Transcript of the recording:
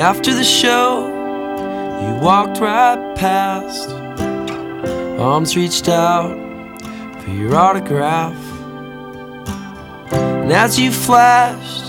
After the show, you walked right past, arms reached out for your autograph. And as you flashed